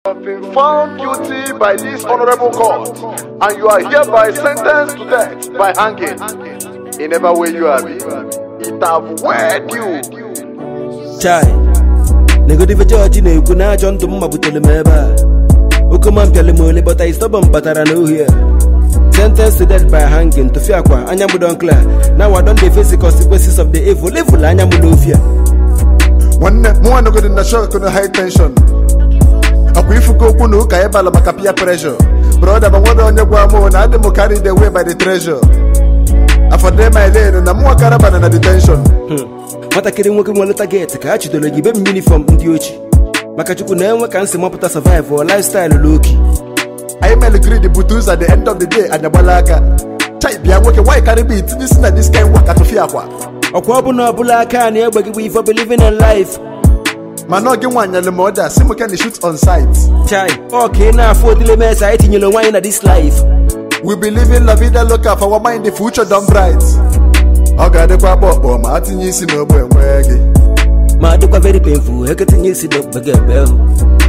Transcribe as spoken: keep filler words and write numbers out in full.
have been found guilty by this honorable court, and you are hereby sentenced to death by hanging. In every way you have been, it have wed you. Chai, negative judge in a good John to Mabutelemeba. Ukumam Telemole, but I stubborn, but I know here. Sentenced to death by hanging to Fiaqua, Anyamudon Clear. Now I don't face the consequences of the evil, evil, Anyamudofia. One more no good in the shock on the high tension. A quick go Kunu, Kayabala Macapia pressure. Brother, but what on your guamo, and Adam carried away by the treasure. I for them I lay and I'm more caravan and a detention. What I couldn't work in one little gate to catch the Legibem uniform in Diochi. Makachuku never can see Mopata survive for a lifestyle looky. I may agree the Butus at the end of the day at the Balaka. Type be a working white caribbean to this and this kind work at Fiaqua. A quabuna Bulaka near we for believing in life. Manogi one yellow mother, Simo can shoot on sight. Chai, okay, now for the mess I think you'll wine at this life. We believe in La Vida Loca for our mind, the future done bright. I got the papa or Martin, you see no way. My duka very painful, I can see the bell.